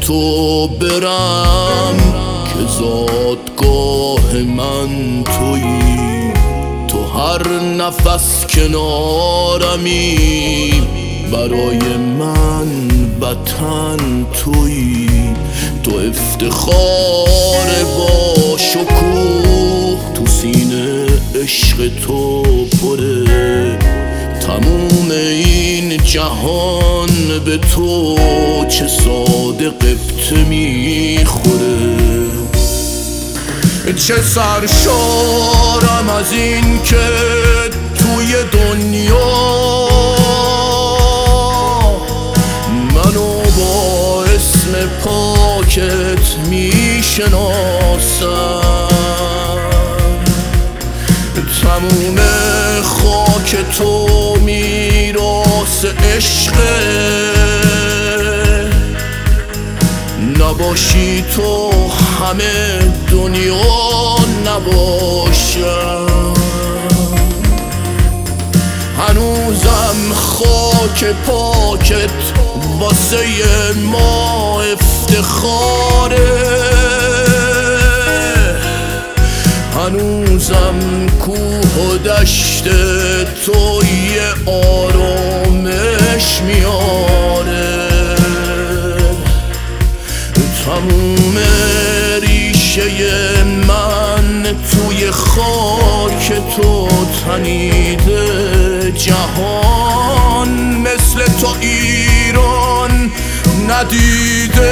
تو برم که زادگاه من تویی. تو هر نفس کنارمی، برای من وطن تویی. تو افتخار با شکوه، تو سینه عشق تو پره. تموم این جهان به تو چه ساده قبطه میخوره. چه سرشارم از این که توی دنیا منو با اسم پاکت میشناسم. تموم خاک تو میراث عشقه، نباشی تو همه دنیا نباشم. هنوزم خاک پاکت واسه ما افتخاره. هنوزم کوه و دشت تو یه آرامش میاره. تموم ریشه من توی خاک تو تنیده. جهان مثل تو ایران ندیده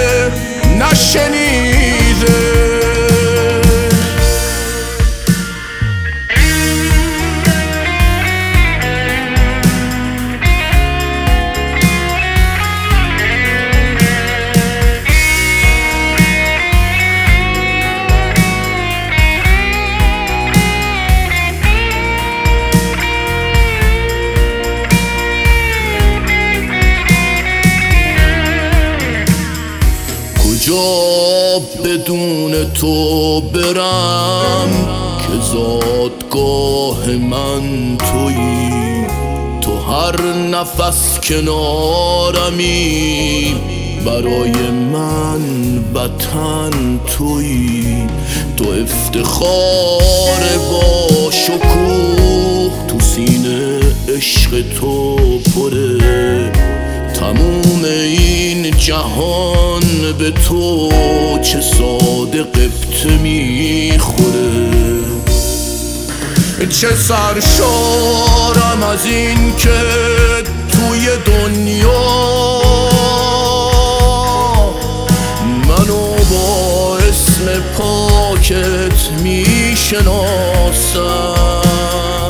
نشنیده. کجا بدون تو برم که زادگاه من تویی. تو هر نفس کنارمی، برای من وطن تویی. تو افتخار با شکوه، تو سینه عشق تو پره. تموم این جهان به تو چه ساده قبطه میخوره. چه سرشارم از این که توی دنیا منو با اسم پاکت میشناسم.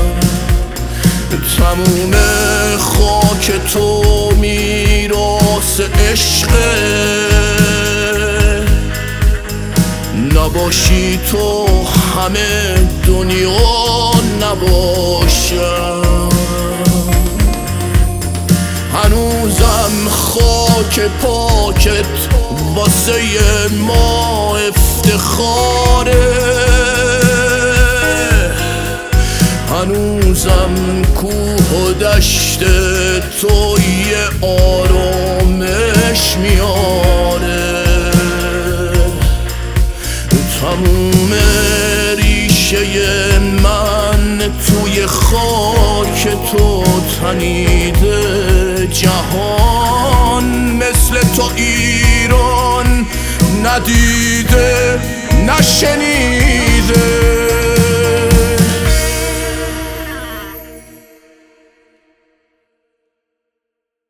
تموم خاک تو میراث عشقه، نباشی تو همه دنیا نباشم. هنوزم خاک پاکت واسه ما افتخاره. هنوزم کوه و دشت تو یه آرامش میاره. تموم ریشه من توی خاک تو تنیده. جهان مثل تو ایران ندیده نشنیده.